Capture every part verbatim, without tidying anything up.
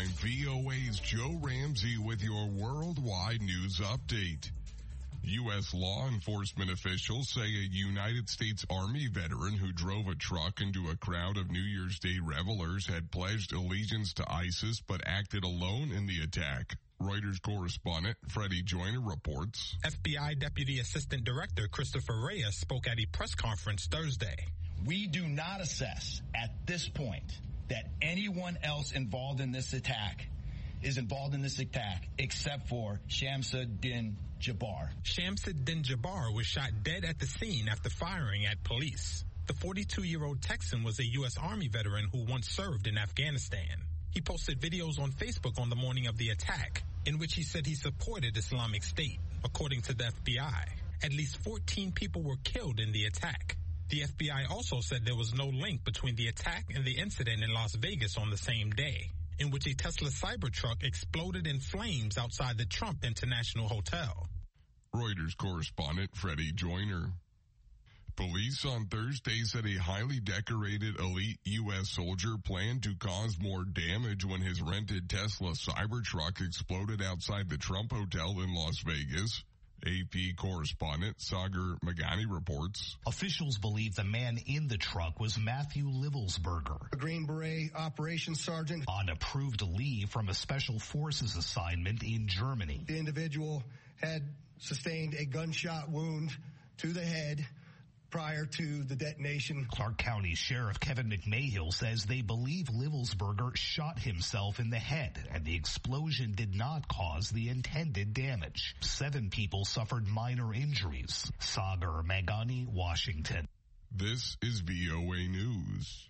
I'm V O A's Joe Ramsey with your worldwide news update. U S law enforcement officials say a United States Army veteran who drove a truck into a crowd of New Year's Day revelers had pledged allegiance to ISIS but acted alone in the attack. Reuters correspondent Freddie Joyner reports. F B I Deputy Assistant Director Christopher Reyes spoke at a press conference Thursday. We do not assess at this point that anyone else involved in this attack is involved in this attack except for Shamsuddin Jabbar. Shamsuddin Jabbar was shot dead at the scene after firing at police. The forty-two-year-old Texan was a U S Army veteran who once served in Afghanistan. He posted videos on Facebook on the morning of the attack in which he said he supported Islamic State. According to the F B I, at least fourteen people were killed in the attack. The F B I also said there was no link between the attack and the incident in Las Vegas on the same day, in which a Tesla Cybertruck exploded in flames outside the Trump International Hotel. Reuters correspondent Freddie Joyner. Police on Thursday said a highly decorated elite U S soldier planned to cause more damage when his rented Tesla Cybertruck exploded outside the Trump Hotel in Las Vegas. A P correspondent Sagar Magani reports. Officials believe the man in the truck was Matthew Livelsberger, a Green Beret operations sergeant on approved leave from a special forces assignment in Germany. The individual had sustained a gunshot wound to the head prior to the detonation. Clark County Sheriff Kevin McMahill says they believe Livelsberger shot himself in the head and the explosion did not cause the intended damage. Seven people suffered minor injuries. Sagar Magani, Washington. This is V O A News.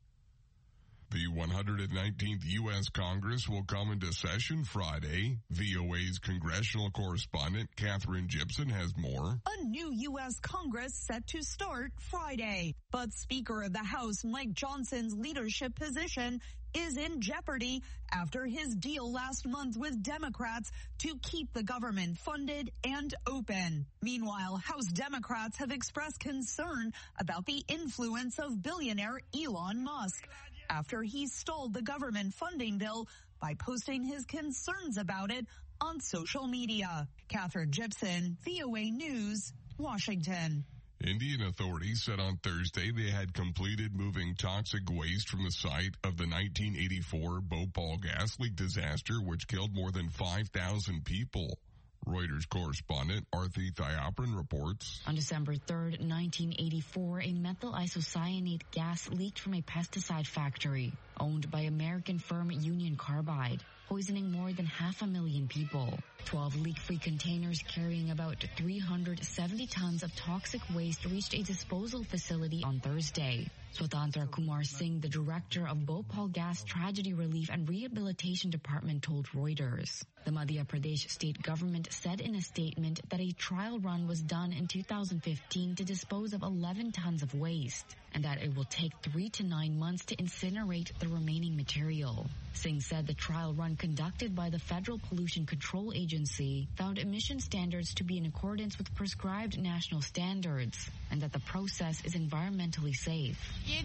The one hundred nineteenth U S Congress will come into session Friday. V O A's congressional correspondent Catherine Gibson has more. A new U S Congress set to start Friday, but Speaker of the House Mike Johnson's leadership position is in jeopardy after his deal last month with Democrats to keep the government funded and open. Meanwhile, House Democrats have expressed concern about the influence of billionaire Elon Musk after he stalled the government funding bill by posting his concerns about it on social media. Catherine Gibson, V O A News, Washington. Indian authorities said on Thursday they had completed moving toxic waste from the site of the nineteen eighty-four Bhopal gas leak disaster, which killed more than five thousand people. Reuters correspondent Arthi Thiopran reports. On December third, nineteen eighty-four, a methyl isocyanate gas leaked from a pesticide factory owned by American firm Union Carbide, poisoning more than half a million people. twelve leak-free containers carrying about three hundred seventy tons of toxic waste reached a disposal facility on Thursday. Swatantra Kumar Singh, the director of Bhopal Gas Tragedy Relief and Rehabilitation Department, told Reuters. The Madhya Pradesh state government said in a statement that a trial run was done in two thousand fifteen to dispose of eleven tons of waste, and that it will take three to nine months to incinerate the remaining material. Singh said the trial run conducted by the Federal Pollution Control Agency found emission standards to be in accordance with prescribed national standards, and that the process is environmentally safe.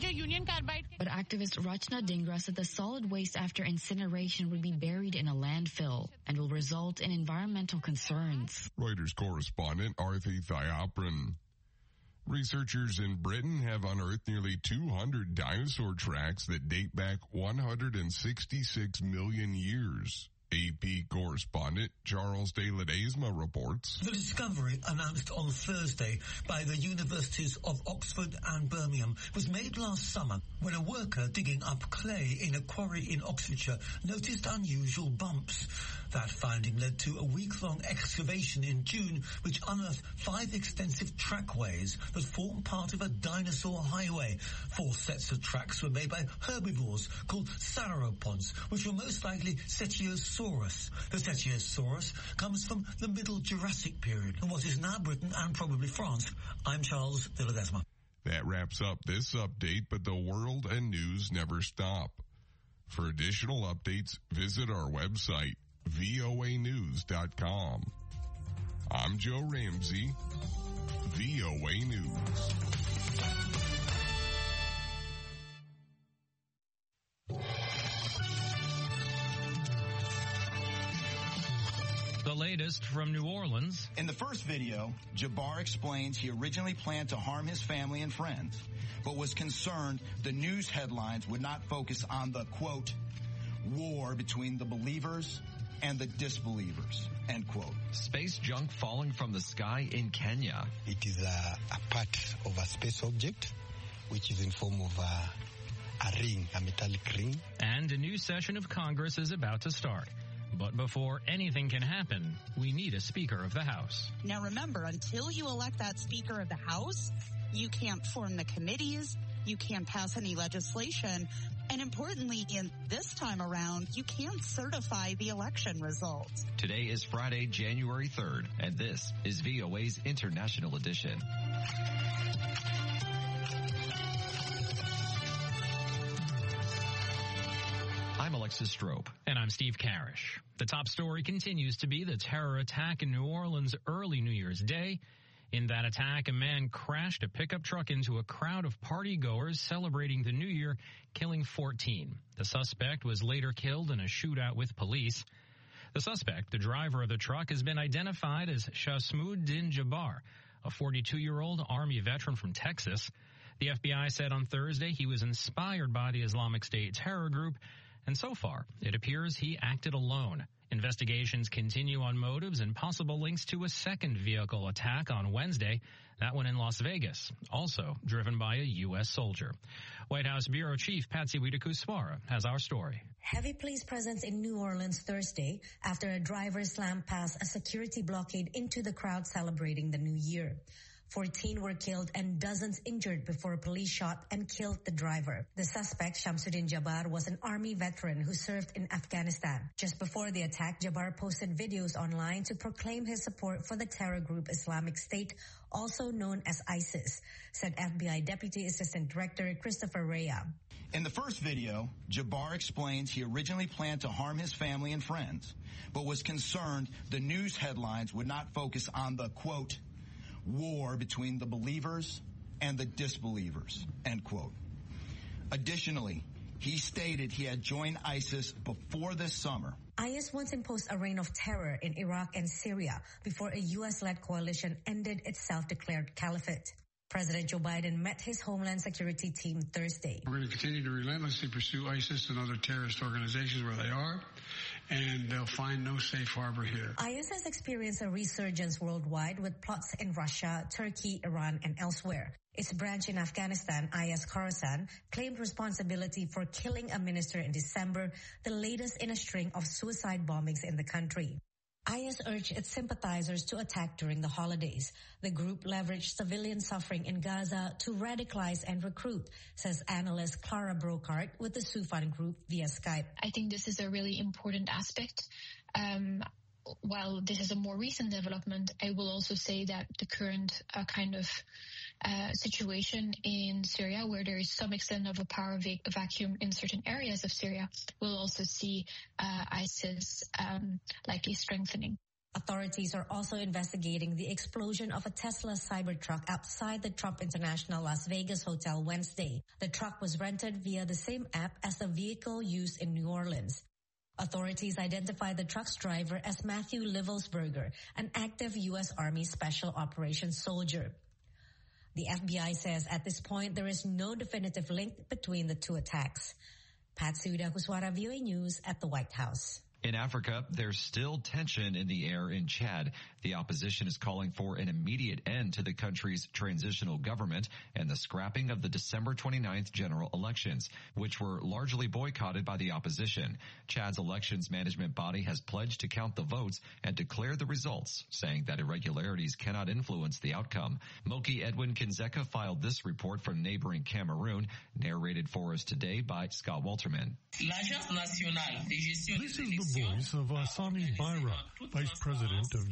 But activist Rachna Dhingra said the solid waste after incineration would be buried in a landfill and will result in environmental concerns. Reuters correspondent Arthi Thiopran. Researchers in Britain have unearthed nearly two hundred dinosaur tracks that date back one hundred sixty-six million years. A P correspondent Charles de Ledesma reports. The discovery, announced on Thursday by the universities of Oxford and Birmingham, was made last summer when a worker digging up clay in a quarry in Oxfordshire noticed unusual bumps. That finding led to a week-long excavation in June, which unearthed five extensive trackways that form part of a dinosaur highway. Four sets of tracks were made by herbivores called sauropods, which were most likely Cetiosaurus. The Cetiosaurus comes from the Middle Jurassic period in what is now Britain and probably France. I'm Charles de Ledesma. That wraps up this update, but the world and news never stop. For additional updates, visit our website, V O A news dot com. I'm Joe Ramsey, V O A News. latest from New Orleans. In the first video, Jabbar explains he originally planned to harm his family and friends, but was concerned the news headlines would not focus on the, quote, war between the believers and the disbelievers, end quote. Space junk falling from the sky in Kenya. It is a, a part of a space object, which is in form of a, a ring, a metallic ring. And a new session of Congress is about to start. But before anything can happen, we need a Speaker of the House. Now remember, until you elect that Speaker of the House, you can't form the committees, you can't pass any legislation, and importantly, in this time around, you can't certify the election results. Today is Friday, January third, and this is V O A's International Edition. I'm Alexis Strope. And I'm Steve Karish. The top story continues to be the terror attack in New Orleans early New Year's Day. In that attack, a man crashed a pickup truck into a crowd of partygoers celebrating the new year, killing fourteen. The suspect was later killed in a shootout with police. The suspect, the driver of the truck, has been identified as Shasmuddin Jabbar, a forty-two-year-old Army veteran from Texas. The F B I said on Thursday he was inspired by the Islamic State terror group, and so far, it appears he acted alone. Investigations continue on motives and possible links to a second vehicle attack on Wednesday, that one in Las Vegas, also driven by a U S soldier. White House Bureau Chief Patsy Widakuswara has our story. Heavy police presence in New Orleans Thursday after a driver slammed past a security blockade into the crowd celebrating the new year. fourteen were killed and dozens injured before police shot and killed the driver. The suspect, Shamsuddin Jabbar, was an Army veteran who served in Afghanistan. Just before the attack, Jabbar posted videos online to proclaim his support for the terror group Islamic State, also known as ISIS, said F B I Deputy Assistant Director Christopher Rea. In the first video, Jabbar explains he originally planned to harm his family and friends, but was concerned the news headlines would not focus on the, quote, war between the believers and the disbelievers, end quote. Additionally, he stated he had joined ISIS before this summer. I S once imposed a reign of terror in Iraq and Syria before a U S-led coalition ended its self-declared caliphate. President Joe Biden met his Homeland Security team Thursday. We're going to continue to relentlessly pursue ISIS and other terrorist organizations where they are, and they'll find no safe harbor here. I S has experienced a resurgence worldwide with plots in Russia, Turkey, Iran, and elsewhere. Its branch in Afghanistan, I S Khorasan, claimed responsibility for killing a minister in December, the latest in a string of suicide bombings in the country. I S urged its sympathizers to attack during the holidays. The group leveraged civilian suffering in Gaza to radicalize and recruit, says analyst Clara Brocart with the Sufan Group via Skype. I think this is a really important aspect. Um, while this is a more recent development, I will also say that the current uh, kind of uh, situation in Syria, where there is some extent of a power va- vacuum in certain areas of Syria, will also see uh, ISIS um, likely strengthening. Authorities are also investigating the explosion of a Tesla Cybertruck outside the Trump International Las Vegas Hotel Wednesday. The truck was rented via the same app as the vehicle used in New Orleans. Authorities identified the truck's driver as Matthew Livelsberger, an active U S Army Special Operations soldier. The F B I says at this point there is no definitive link between the two attacks. Patsy Widakuswara, V O A News at the White House. In Africa, there's still tension in the air in Chad. The opposition is calling for an immediate end to the country's transitional government and the scrapping of the December twenty-ninth general elections, which were largely boycotted by the opposition. Chad's elections management body has pledged to count the votes and declare the results, saying that irregularities cannot influence the outcome. Moki Edwin Kinzeka filed this report from neighboring Cameroon, narrated for us today by Scott Walterman. This is the voice of Asani Baira, Vice President of Chad's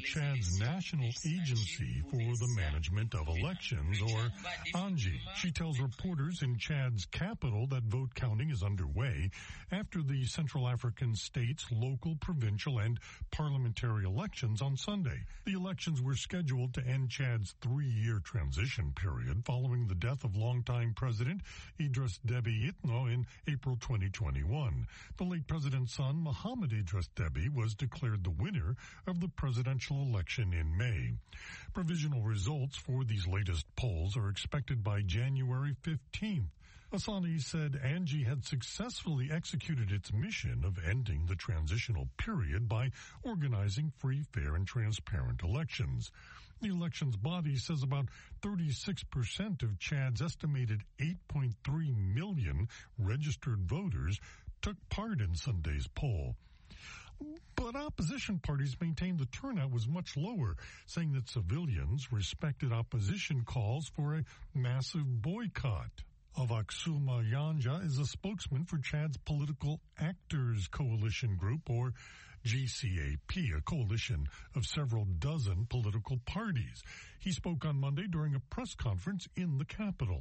Chad's National Agency for the Management of Elections, or ANGI. She tells reporters in Chad's capital that vote counting is underway after the Central African state's local, provincial, and parliamentary elections on Sunday. The elections were scheduled to end Chad's three-year transition period following the death of longtime President Idriss Déby Itno in April twenty twenty-one. The late president's son, Mohamed Idriss Déby, was declared the winner of the presidential election in May. Provisional results for these latest polls are expected by January fifteenth. Asani said ANGI had successfully executed its mission of ending the transitional period by organizing free, fair, and transparent elections. The elections body says about thirty-six percent of Chad's estimated eight point three million registered voters took part in Sunday's poll. But opposition parties maintained the turnout was much lower, saying that civilians respected opposition calls for a massive boycott. Avaksuma Yanja is a spokesman for Chad's Political Actors Coalition Group, or G C A P, a coalition of several dozen political parties. He spoke on Monday during a press conference in the capital.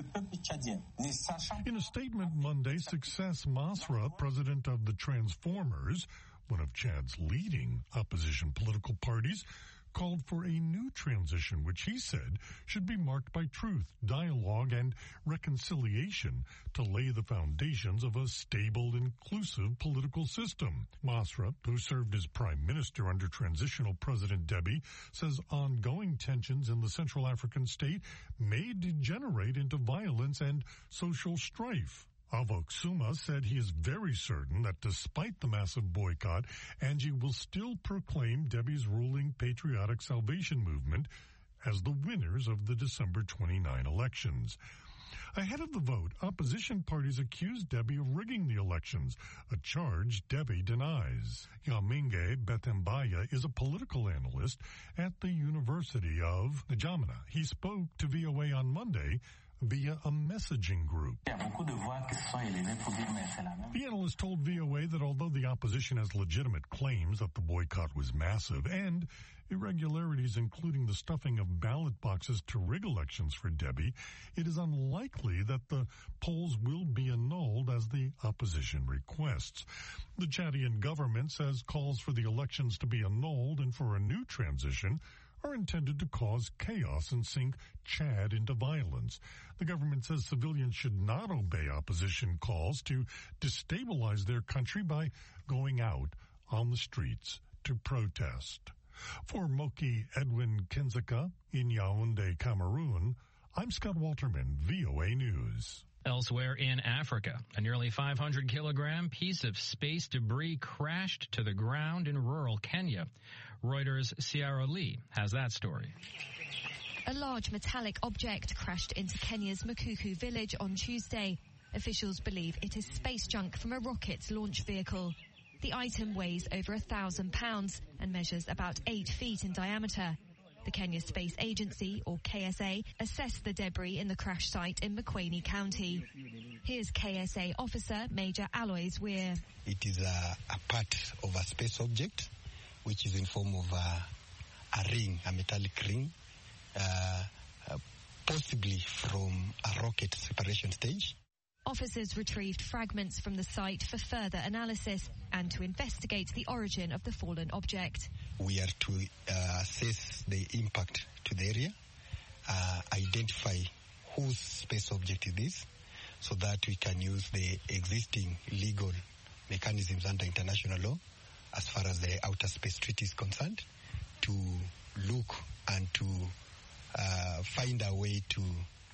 In a statement Monday, Success Masra, president of the Transformers, one of Chad's leading opposition political parties, called for a new transition, which he said should be marked by truth, dialogue, and reconciliation to lay the foundations of a stable, inclusive political system. Masra, who served as prime minister under transitional President Déby, says ongoing tensions in the Central African state may degenerate into violence and social strife. Avaksuma said he is very certain that despite the massive boycott, ANGI will still proclaim Déby's ruling Patriotic Salvation Movement as the winners of the December twenty-ninth elections. Ahead of the vote, opposition parties accused Déby of rigging the elections, a charge Déby denies. Yaminge Betembaya is a political analyst at the University of N'Djamena. He spoke to V O A on Monday via a messaging group. The analyst told V O A that although the opposition has legitimate claims that the boycott was massive and irregularities including the stuffing of ballot boxes to rig elections for Déby, it is unlikely that the polls will be annulled as the opposition requests. The Chadian government says calls for the elections to be annulled and for a new transition are intended to cause chaos and sink Chad into violence. The government says civilians should not obey opposition calls to destabilize their country by going out on the streets to protest. For Moki Edwin Kinzeka in Yaoundé, Cameroon, I'm Scott Walterman, V O A News. Elsewhere in Africa, a nearly five hundred kilogram piece of space debris crashed to the ground in rural Kenya. Reuters' Sierra Lee has that story. A large metallic object crashed into Kenya's Makuku village on Tuesday. Officials believe it is space junk from a rocket launch vehicle. The item weighs over a thousand pounds and measures about eight feet in diameter. The Kenya Space Agency, or K S A, assessed the debris in the crash site in Makueni County. Here's K S A officer Major Alois Weir. It is a, a part of a space object, which is in form of a, a ring, a metallic ring, uh, uh, possibly from a rocket separation stage. Officers retrieved fragments from the site for further analysis and to investigate the origin of the fallen object. We are to uh, assess the impact to the area, uh, identify whose space object it is, so that we can use the existing legal mechanisms under international law as far as the Outer Space Treaty is concerned, to look and to uh, find a way to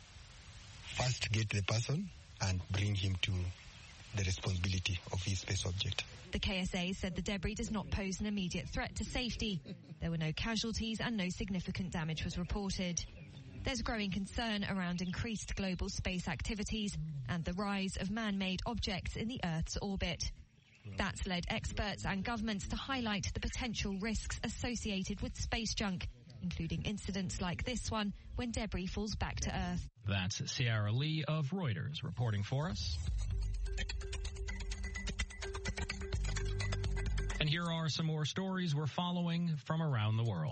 first get the person and bring him to the responsibility of his space object. The K S A said the debris does not pose an immediate threat to safety. There were no casualties and no significant damage was reported. There's growing concern around increased global space activities and the rise of man-made objects in the Earth's orbit. That's led experts and governments to highlight the potential risks associated with space junk, including incidents like this one when debris falls back to Earth. That's Sierra Lee of Reuters reporting for us. And here are some more stories we're following from around the world.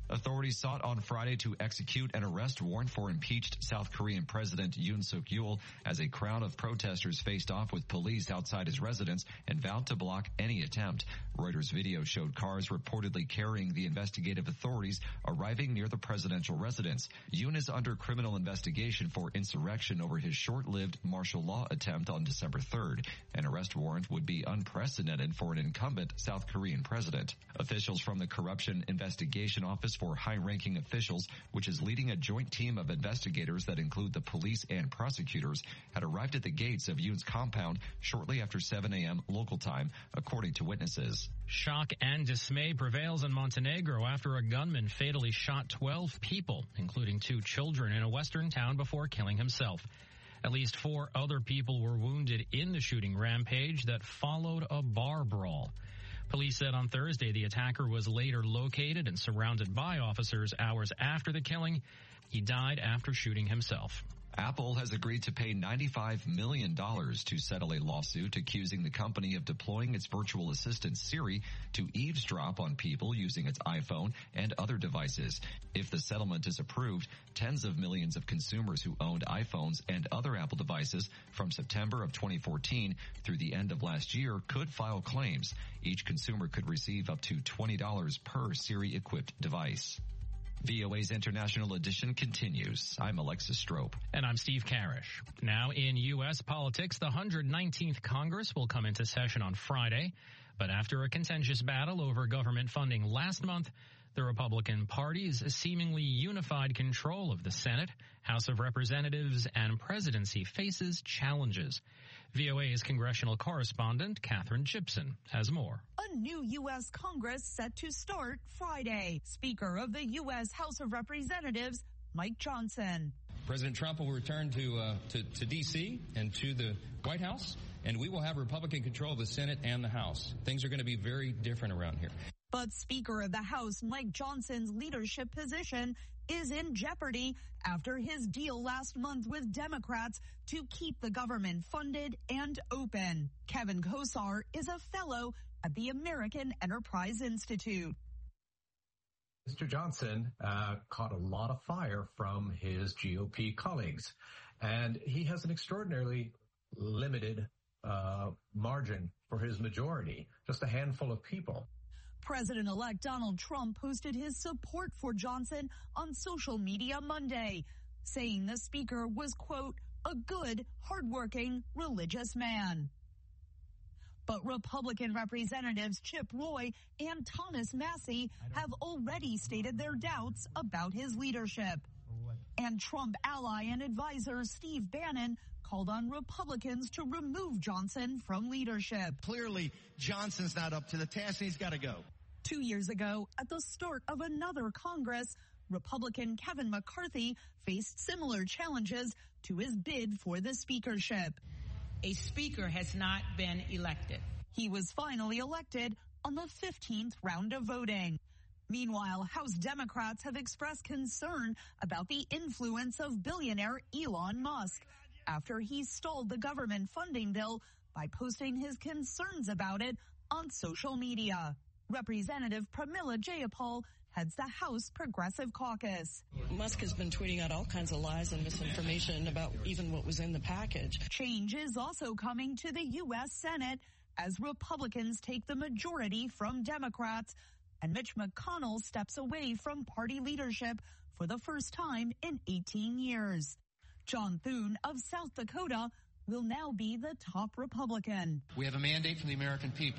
Authorities sought on Friday to execute an arrest warrant for impeached South Korean President Yoon Suk-yeol as a crowd of protesters faced off with police outside his residence and vowed to block any attempt. Reuters video showed cars reportedly carrying the investigative authorities arriving near the presidential residence. Yoon is under criminal investigation for insurrection over his short-lived martial law attempt on December third. An arrest warrant would be unprecedented for an incumbent South Korean president. Officials from the Corruption Investigation Office for High-Ranking Officials, which is leading a joint team of investigators that include the police and prosecutors, had arrived at the gates of Yoon's compound shortly after seven a.m. local time, according to witnesses. Shock and dismay prevails in Montenegro after a gunman fatally shot twelve people, including two children, in a western town before killing himself. At least four other people were wounded in the shooting rampage that followed a bar brawl. Police said on Thursday the attacker was later located and surrounded by officers hours after the killing. He died after shooting himself. Apple has agreed to pay ninety-five million dollars to settle a lawsuit accusing the company of deploying its virtual assistant Siri to eavesdrop on people using its iPhone and other devices. If the settlement is approved, tens of millions of consumers who owned iPhones and other Apple devices from September of twenty fourteen through the end of last year could file claims. Each consumer could receive up to twenty dollars per Siri-equipped device. V O A's International Edition continues. I'm Alexis Strope. And I'm Steve Karish. Now in U S politics, the one hundred nineteenth Congress will come into session on Friday. But after a contentious battle over government funding last month, the Republican Party's seemingly unified control of the Senate, House of Representatives, and presidency faces challenges. V O A's congressional correspondent, Catherine Gibson, has more. A new U S Congress set to start Friday. Speaker of the U S House of Representatives, Mike Johnson. President Trump will return to, uh, to, to D C and to the White House, and we will have Republican control of the Senate and the House. Things are going to be very different around here. But Speaker of the House, Mike Johnson's leadership position is in jeopardy after his deal last month with Democrats to keep the government funded and open. Kevin Kosar is a fellow at the American Enterprise Institute. Mister Johnson uh, caught a lot of fire from his G O P colleagues, and he has an extraordinarily limited uh, margin for his majority, just a handful of people. President-elect Donald Trump posted his support for Johnson on social media Monday, saying the speaker was, quote, a good, hardworking, religious man. But Republican Representatives Chip Roy and Thomas Massie have already stated their doubts about his leadership. And Trump ally and advisor Steve Bannon called on Republicans to remove Johnson from leadership. Clearly, Johnson's not up to the task, and he's got to go. Two years ago, at the start of another Congress, Republican Kevin McCarthy faced similar challenges to his bid for the speakership. A speaker has not been elected. He was finally elected on the fifteenth round of voting. Meanwhile, House Democrats have expressed concern about the influence of billionaire Elon Musk after he stalled the government funding bill by posting his concerns about it on social media. Representative Pramila Jayapal heads the House Progressive Caucus. Musk has been tweeting out all kinds of lies and misinformation about even what was in the package. Change is also coming to the U S Senate as Republicans take the majority from Democrats, and Mitch McConnell steps away from party leadership for the first time in eighteen years. John Thune of South Dakota will now be the top Republican. We have a mandate from the American people.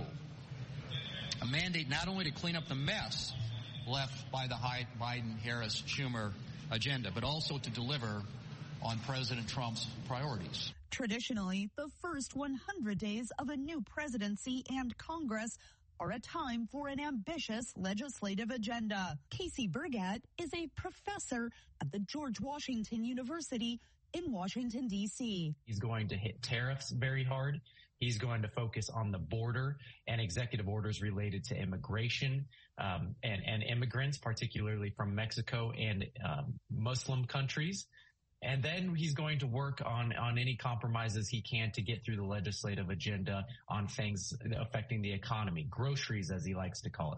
A mandate not only to clean up the mess left by the Biden-Harris-Schumer agenda, but also to deliver on President Trump's priorities. Traditionally, the first one hundred days of a new presidency and Congress are a time for an ambitious legislative agenda. Casey Burgat is a professor at the George Washington University in Washington, D C. He's going to hit tariffs very hard. He's going to focus on the border and executive orders related to immigration um, and, and immigrants, particularly from Mexico and um, Muslim countries. And then he's going to work on, on any compromises he can to get through the legislative agenda on things affecting the economy, groceries, as he likes to call it.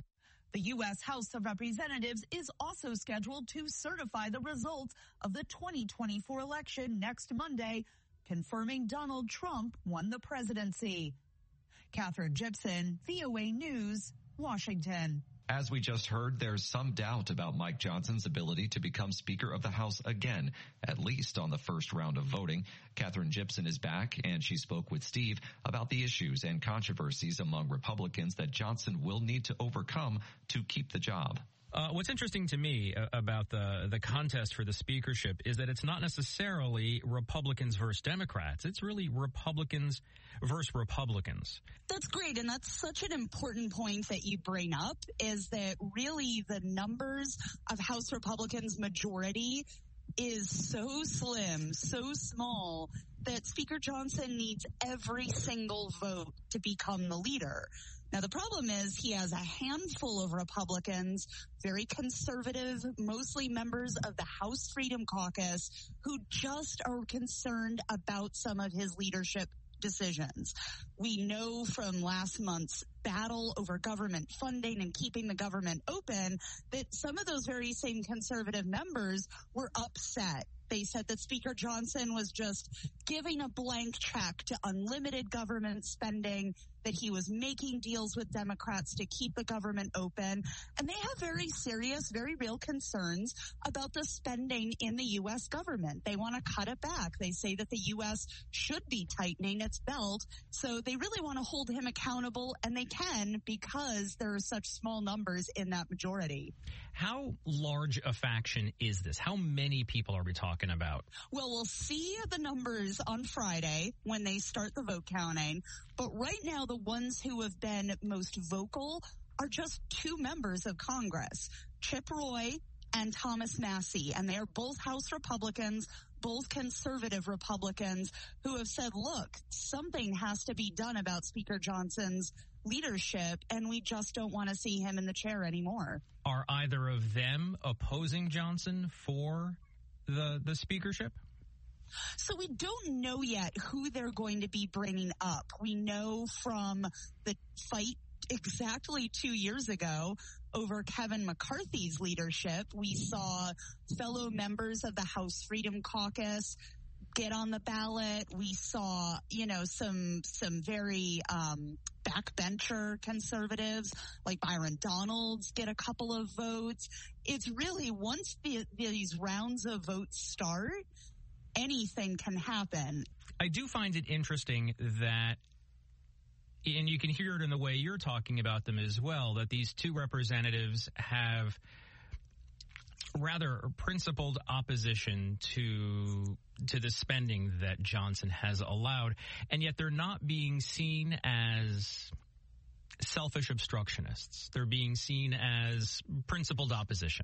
The U S House of Representatives is also scheduled to certify the results of the twenty twenty-four election next Monday, confirming Donald Trump won the presidency. Catherine Gibson, V O A News, Washington. As we just heard, there's some doubt about Mike Johnson's ability to become Speaker of the House again, at least on the first round of voting. Catherine Gibson is back, and she spoke with Steve about the issues and controversies among Republicans that Johnson will need to overcome to keep the job. Uh, what's interesting to me uh, about the the contest for the speakership is that it's not necessarily Republicans versus Democrats. It's really Republicans versus Republicans. That's great, and that's such an important point that you bring up, is that really the numbers of House Republicans' majority is so slim, so small, that Speaker Johnson needs every single vote to become the leader. Now, the problem is he has a handful of Republicans, very conservative, mostly members of the House Freedom Caucus, who just are concerned about some of his leadership decisions. We know from last month's battle over government funding and keeping the government open that some of those very same conservative members were upset. They said that Speaker Johnson was just giving a blank check to unlimited government spending, that he was making deals with Democrats to keep the government open. And they have very serious, very real concerns about the spending in the U S government. They want to cut it back. They say that the U S should be tightening its belt. So they really want to hold him accountable, and they can because there are such small numbers in that majority. How large a faction is this? How many people are we talking about? Well, we'll see the numbers on Friday when they start the vote counting. But right now, the ones who have been most vocal are just two members of Congress, Chip Roy and Thomas Massie. And they are both House Republicans, both conservative Republicans, who have said, look, something has to be done about Speaker Johnson's leadership, and we just don't want to see him in the chair anymore. Are either of them opposing Johnson for the the speakership? So we don't know yet who they're going to be bringing up. We know from the fight exactly two years ago over Kevin McCarthy's leadership, we saw fellow members of the House Freedom Caucus get on the ballot. We saw, you know, some some very um, backbencher conservatives like Byron Donalds get a couple of votes. It's really, once the, these rounds of votes start, anything can happen. I do find it interesting that, and you can hear it in the way you're talking about them as well, that these two representatives have rather principled opposition to to the spending that Johnson has allowed, and yet they're not being seen as selfish obstructionists. They're being seen as principled opposition.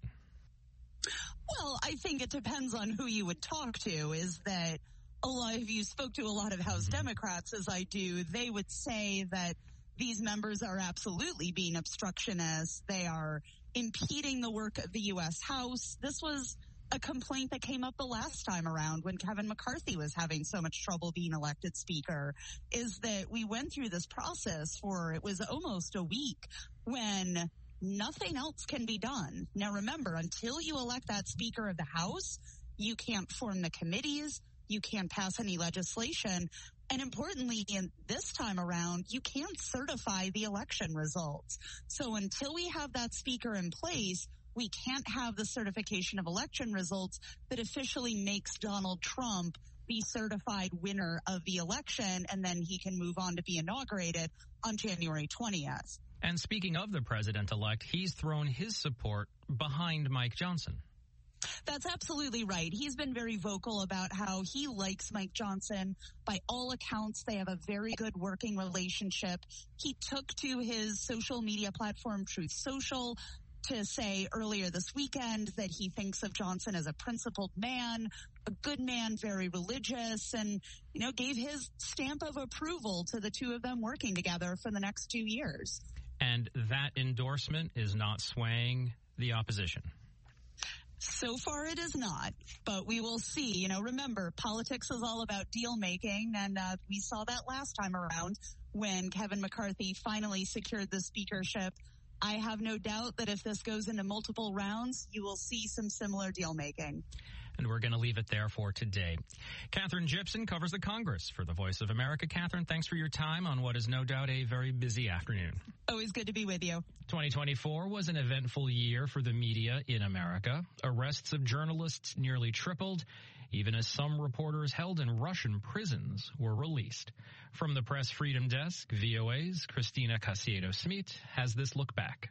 Well, I think it depends on who you would talk to. Is that a lot of you spoke to a lot of House Democrats, as I do, they would say that these members are absolutely being obstructionists. They are impeding the work of the U S House. This was a complaint that came up the last time around when Kevin McCarthy was having so much trouble being elected speaker, is that we went through this process for, it was almost a week, when nothing else can be done. Now remember, until you elect that Speaker of the House, you can't form the committees, you can't pass any legislation, and importantly, in this time around, you can't certify the election results. So until we have that speaker in place, we can't have the certification of election results that officially makes Donald Trump the certified winner of the election, and then he can move on to be inaugurated on January twentieth. And speaking of the president-elect, he's thrown his support behind Mike Johnson. That's absolutely right. He's been very vocal about how he likes Mike Johnson. By all accounts, they have a very good working relationship. He took to his social media platform, Truth Social, to say earlier this weekend that he thinks of Johnson as a principled man, a good man, very religious, and, you know, gave his stamp of approval to the two of them working together for the next two years. And that endorsement is not swaying the opposition. So far it is not, but we will see. You know, remember, politics is all about deal making, and uh, we saw that last time around when Kevin McCarthy finally secured the speakership I have no doubt that if this goes into multiple rounds, you will see some similar deal making. And we're going to leave it there for today. Catherine Gibson covers the Congress for the Voice of America. Catherine, thanks for your time on what is no doubt a very busy afternoon. Always good to be with you. twenty twenty-four was an eventful year for the media in America. Arrests of journalists nearly tripled, even as some reporters held in Russian prisons were released. From the Press Freedom Desk, V O A's Christina Casiedo-Smith has this look back.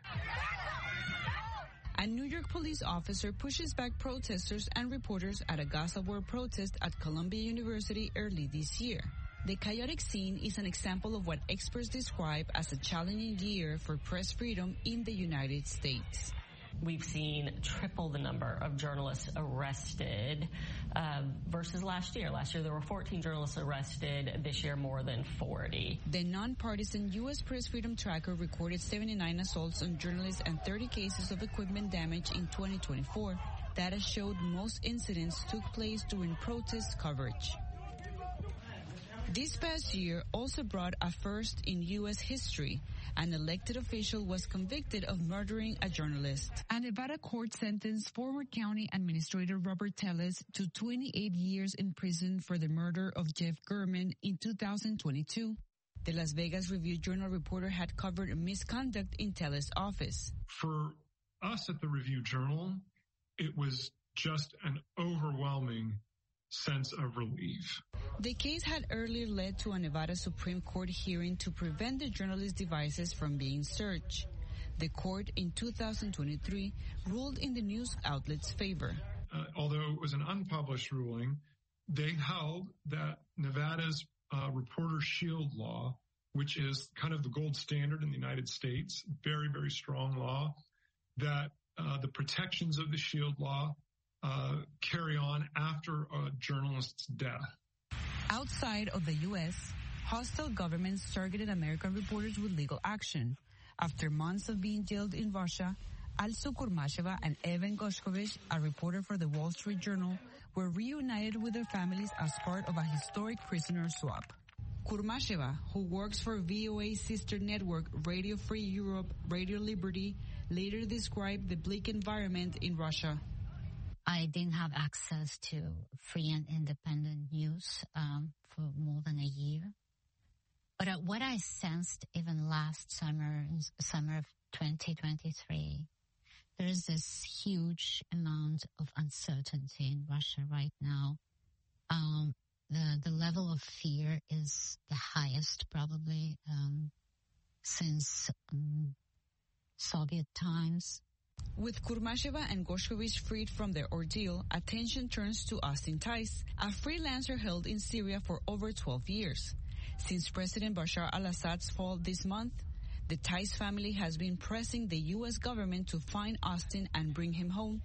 A New York police officer pushes back protesters and reporters at a Gaza war protest at Columbia University early this year. The chaotic scene is an example of what experts describe as a challenging year for press freedom in the United States. We've seen triple the number of journalists arrested uh, versus last year. Last year there were fourteen journalists arrested. This year more than forty. The nonpartisan U S Press Freedom Tracker recorded seventy-nine assaults on journalists and thirty cases of equipment damage in twenty twenty-four. Data showed most incidents took place during protest coverage. This past year also brought a first in U S history. An elected official was convicted of murdering a journalist. A Nevada court sentenced former county administrator Robert Telles to twenty-eight years in prison for the murder of Jeff German in two thousand twenty-two. The Las Vegas Review-Journal reporter had covered misconduct in Telles' office. For us at the Review-Journal, it was just an overwhelming sense of relief. The case had earlier led to a Nevada Supreme Court hearing to prevent the journalist's devices from being searched. The court in two thousand twenty-three ruled in the news outlet's favor. Uh, although it was an unpublished ruling, they held that Nevada's uh, Reporter Shield law, which is kind of the gold standard in the United States, very, very strong law, that uh, the protections of the Shield law Uh, carry on after a journalist's death. Outside of the U S, hostile governments targeted American reporters with legal action. After months of being jailed in Russia, Alsu Kurmasheva and Evan Goshkovich, a reporter for the Wall Street Journal, were reunited with their families as part of a historic prisoner swap. Kurmasheva, who works for V O A's sister network Radio Free Europe, Radio Liberty, later described the bleak environment in Russia. I didn't have access to free and independent news um, for more than a year. But uh, what I sensed even last summer, summer of twenty twenty-three, there is this huge amount of uncertainty in Russia right now. Um, the the level of fear is the highest probably um, since um, Soviet times. With Kurmasheva and Goshkovich freed from their ordeal, attention turns to Austin Tice, a freelancer held in Syria for over twelve years. Since President Bashar al-Assad's fall this month, the Tice family has been pressing the U S government to find Austin and bring him home.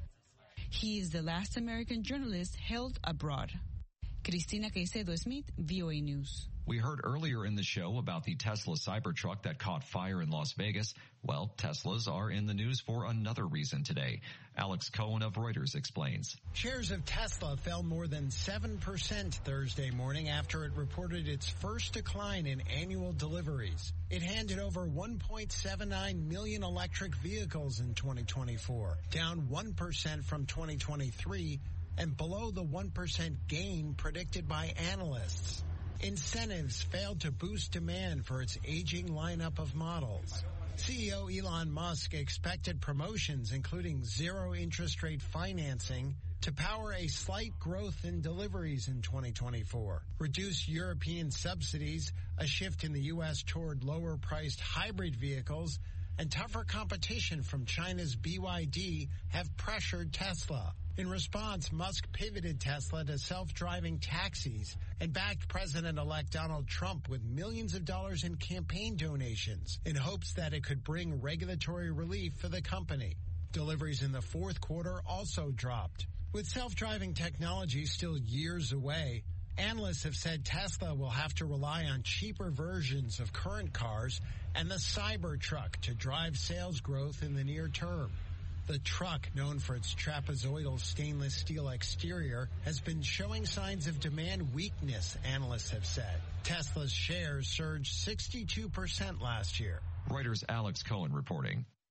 He is the last American journalist held abroad. Christina Caicedo-Smith, V O A News. We heard earlier in the show about the Tesla Cybertruck that caught fire in Las Vegas. Well, Teslas are in the news for another reason today. Alex Cohen of Reuters explains. Shares of Tesla fell more than seven percent Thursday morning after it reported its first decline in annual deliveries. It handed over one point seven nine million electric vehicles in twenty twenty-four, down one percent from twenty twenty-three and below the one percent gain predicted by analysts. Incentives failed to boost demand for its aging lineup of models. C E O Elon Musk expected promotions, including zero interest rate financing, to power a slight growth in deliveries in twenty twenty-four. Reduced European subsidies, a shift in the U S toward lower-priced hybrid vehicles, and tougher competition from China's B Y D have pressured Tesla. In response, Musk pivoted Tesla to self-driving taxis and backed President-elect Donald Trump with millions of dollars in campaign donations in hopes that it could bring regulatory relief for the company. Deliveries in the fourth quarter also dropped. With self-driving technology still years away, analysts have said Tesla will have to rely on cheaper versions of current cars and the Cybertruck to drive sales growth in the near term. The truck, known for its trapezoidal stainless steel exterior, has been showing signs of demand weakness, analysts have said. Tesla's shares surged sixty-two percent last year. Reuters' Alex Cohen reporting.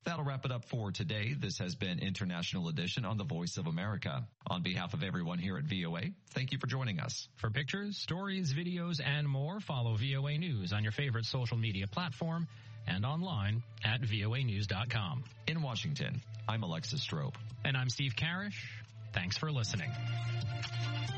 That'll wrap it up for today. This has been International Edition on the Voice of America. On behalf of everyone here at V O A, thank you for joining us. For pictures, stories, videos, and more, follow V O A News on your favorite social media platform and online at V O A news dot com. In Washington, I'm Alexis Strope. And I'm Steve Karish. Thanks for listening.